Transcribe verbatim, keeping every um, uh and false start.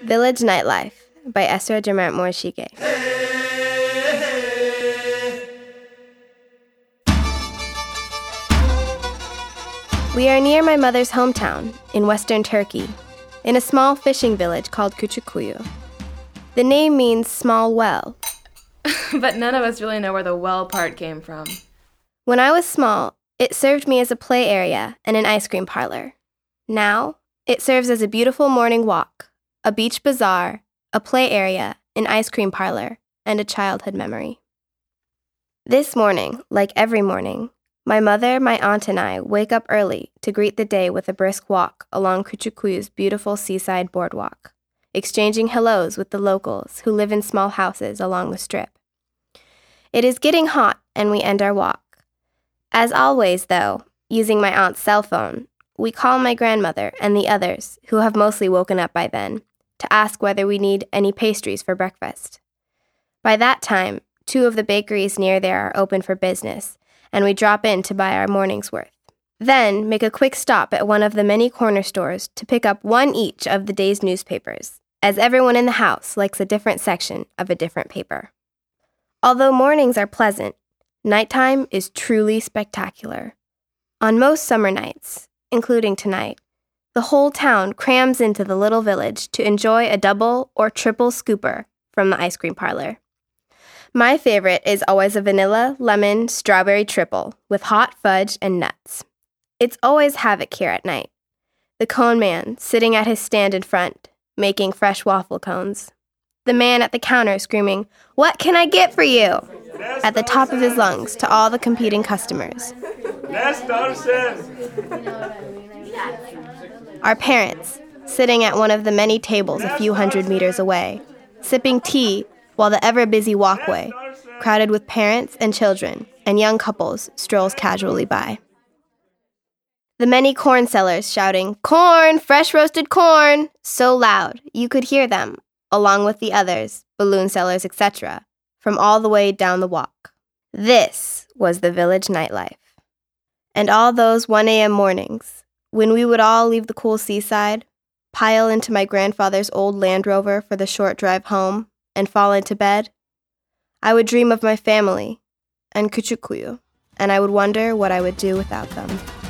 Village Nightlife by Esra Jamart Morishige. We are near my mother's hometown in western Turkey, in a small fishing village called Küçükkuyu. The name means small well. But none of us really know where the well part came from. When I was small, it served me as a play area and an ice cream parlor. Now, it serves as a beautiful morning walk, a beach bazaar, a play area, an ice cream parlor, and a childhood memory. This morning, like every morning, my mother, my aunt, and I wake up early to greet the day with a brisk walk along Küçükkuyu's beautiful seaside boardwalk, exchanging hellos with the locals who live in small houses along the strip. It is getting hot, and we end our walk. As always, though, using my aunt's cell phone, we call my grandmother and the others, who have mostly woken up by then, to ask whether we need any pastries for breakfast. By that time, two of the bakeries near there are open for business, and we drop in to buy our morning's worth. Then make a quick stop at one of the many corner stores to pick up one each of the day's newspapers, as everyone in the house likes a different section of a different paper. Although mornings are pleasant, nighttime is truly spectacular. On most summer nights, including tonight, the whole town crams into the little village to enjoy a double or triple scooper from the ice cream parlor. My favorite is always a vanilla, lemon, strawberry triple with hot fudge and nuts. It's always havoc here at night. The cone man sitting at his stand in front, making fresh waffle cones. The man at the counter screaming, "What can I get for you?" at the top of his lungs to all the competing customers. Our parents, sitting at one of the many tables a few hundred meters away, sipping tea while the ever-busy walkway, crowded with parents and children and young couples, strolls casually by. The many corn sellers shouting, "Corn! Fresh roasted corn!" so loud you could hear them, along with the others, balloon sellers, et cetera, from all the way down the walk. This was the village nightlife. And all those one a.m. mornings, when we would all leave the cool seaside, pile into my grandfather's old Land Rover for the short drive home, and fall into bed, I would dream of my family and Küçükkuyu, and I would wonder what I would do without them.